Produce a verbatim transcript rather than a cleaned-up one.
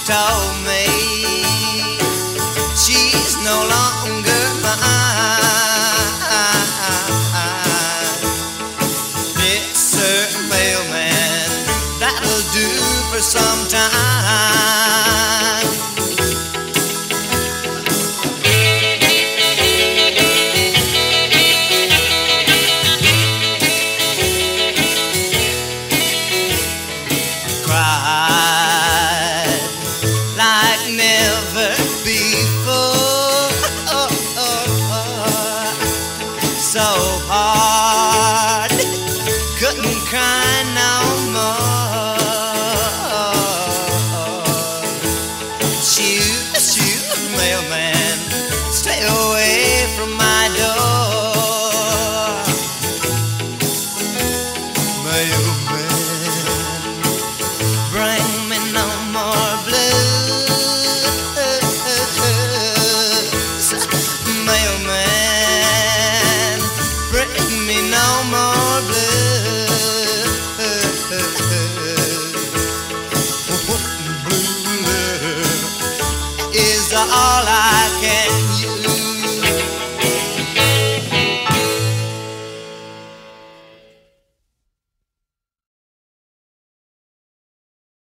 told me she's no longer mine. Mister Mailman, that'll do for some time. Cried like never before, so hard, couldn't cry no more. Shoot, shoot, mailman, stay away from my door. Mailman, bring me no more blues. Mailman, bring me no more blues. Blue letter is all I can